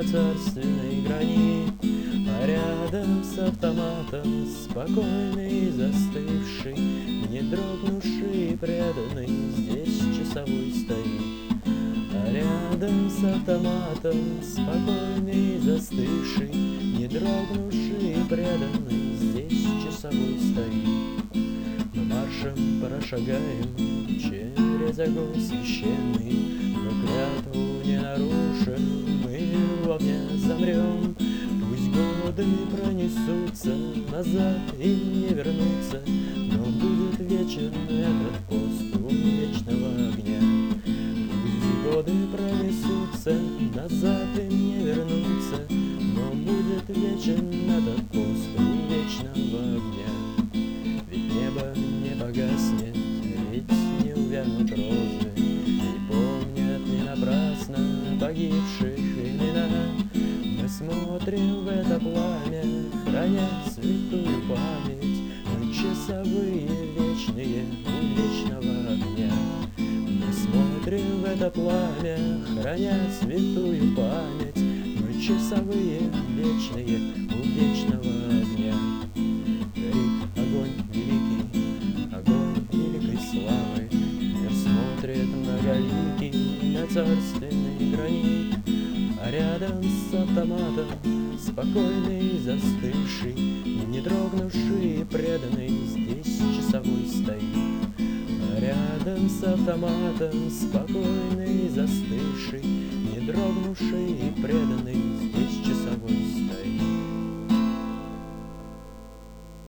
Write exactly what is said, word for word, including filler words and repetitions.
царственный гранит, а рядом с автоматом спокойный, застывший, не дрогнувший, преданный, здесь часовой стоит. А рядом с автоматом спокойный, застывший, не дрогнувший, преданный, здесь часовой стоит. Мы маршем прошагаем через огонь священный, но клятву не нарушим, мы в огне замрем. Пусть годы пронесутся назад и не вернутся, но будет вечен этот пост у вечного огня. Пусть годы пронесутся назад и не вернутся, но будет вечен этот пост у вечного огня. Ведь небо не погаснет, ведь не увянут розы, и помнят не напрасно погибших имена. Мы смотрим в это пламя, храня святую память, мы часовые вечные у вечного огня. Мы смотрим в это пламя, храня святую память, мы часовые вечные у вечного огня. Горит огонь великий, огонь великой славы, мир смотрит многоликий на царственный гранит, а рядом с автоматом спокойный, застывший, не дрогнувший, преданный, здесь часовой стоит. А рядом с автоматом спокойный, застывший, не дрогнувший, преданный,